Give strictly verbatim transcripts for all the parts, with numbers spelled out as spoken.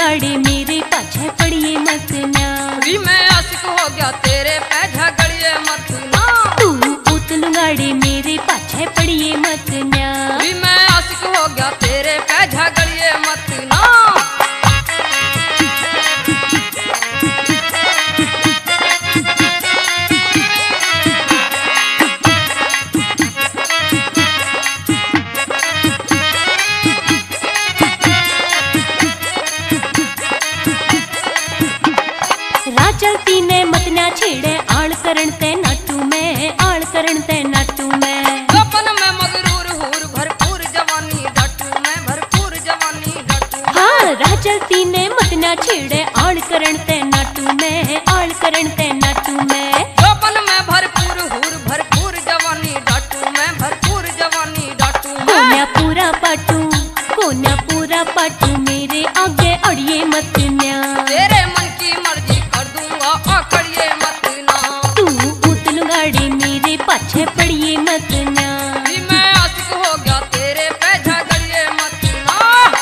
लुगाड़े मेरे पाछे पड़िए मत ना। भी मैं आशिक हो गया तेरे पे झगड़िए मत ना। तू उत लुगाड़े मेरे पाछे पड़िए मत ना। भी मैं आशिक हो गया तेरे पे झगड़िए मत ना। चलती ने मतन्या छेड़े आड़ करण ते नाटू में, आड़ करण ते नाटू में। अपन में मगरूर हूर भरपूर जवानी डाटू में, भरपूर जवानी डाटू। हाँ राह चलती ने मतन्या छेड़े आड़ करण ते नाटू में, आड़ करण ते नाटू में। अपन में भरपूर हूर भरपूर जवानी डाटू में, भरपूर जवानी डाटू में। कोन्या पूरा पाटू, कोन्या पूरा पाटू मेरे आगे अड़िए मत न्या। तेरे मन की मर्जी आकड़िए मत ना। तू उत लुगाड़े मेरे पाछे पड़िए मत ना। भी मैं आशिक हो गया तेरे पे झगड़िए मत ना।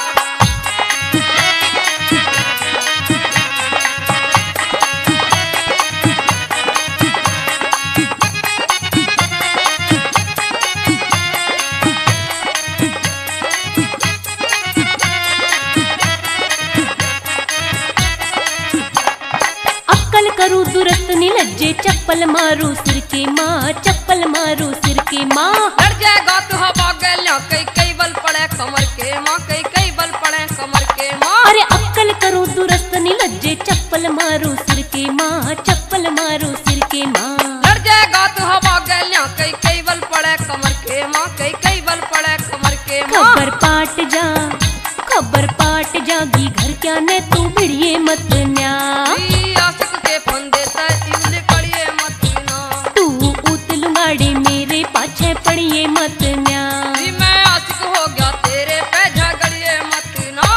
अक्कल करूँ दुरस्त नी लज्जे चप्पल मारू सिर के माँ, चप्पल मारू सिर के माँ। लड़ जाएगा तू हवा गलियां कई कई बल पड़े कमर के माँ, कई कई बल पड़े कमर के माँ। अरे अक्कल करूँ दुरस्त नी लज्जे चप्पल मारू सिर के माँ, चप्पल मारू सिर के माँ। लड़ जाएगा तू हवा गलियां कई कई बल पड़े कमर के माँ, कई कई बल पड़े कमर के माँ। खबर पाट जा, खबर पाट जागी घर क्या ने तू भिड़िए मत न्या। आशिक के फंदे से इवले पड़िए मत ना। तू उत लुगाड़े मेरे पाछे पड़िए मत न्या। भी मैं आशिक हो गया तेरे पे झगड़िए मत ना।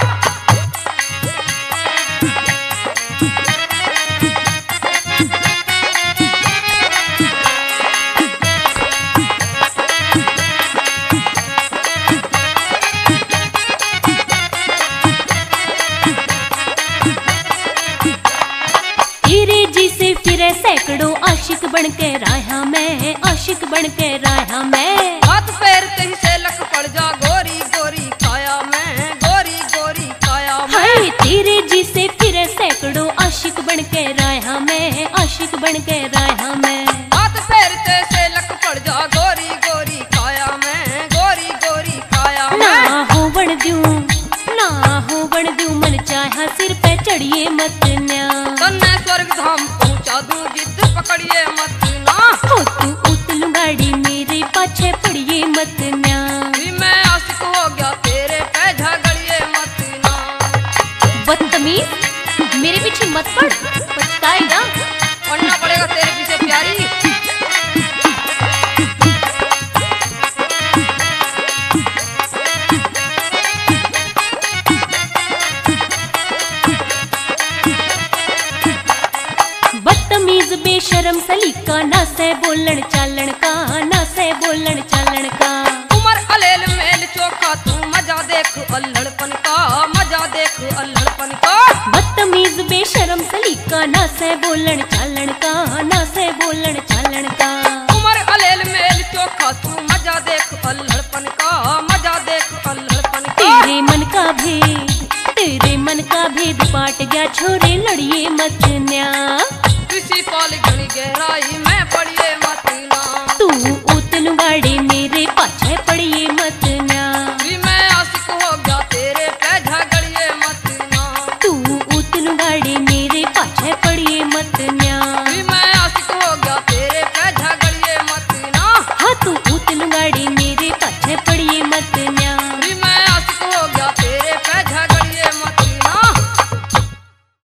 तेरे जी से फिरे सैकड़ों आशिक बन के राया मैं, आशिक बन के राया मैं। हाथ पैर कहीं से लक पड़ जा गोरी गोरी काया में, गोरी गोरी काया में। हाय तेरे जी से फिरे सैकड़ों आशिक बन के राया मैं, आशिक बन के राया मैं। हाथ पैर ते से लक पड़ जा गोरी गोरी काया में, गोरी गोरी काया में। ना हो बन दूं, ना हो बन दूं मन चाहा सिर पे चढ़िए मत न्या। तन्ने स्वर्ग धाम पहुंचा दूं जिद पकड़िए मत ना। हो तू उत लुगाड़ी मेरे पाछे पड़िए मत न्या। भी मैं आशिक हो गया तेरे पे झगड़िए मत ना। बदतमीज मेरे पीछे मत पड़, पछताएगा। पढ़ना पड़ेगा तेरे पीछे प्यारी। बदतमीज बेशरम सलीका ना से बोलन चालन का, ना से बोलन चालन का। उमर अलेल मेल चोखा तू मजा देख अल्हड़पन का, मजा देख अल्हड़पन का। बदतमीज बेशरम सलीका ना से बोलन चालन का, ना से बोलन चालन का। उमर अलेल मेल चोखा तू मजा देख अल्हड़पन का, मजा देख अल्हड़पन का। तेरे मन का भेद, तेरे मन का भेद पाट गया छोरे लड़िए मत न्या। किसी पाल घनी गहराई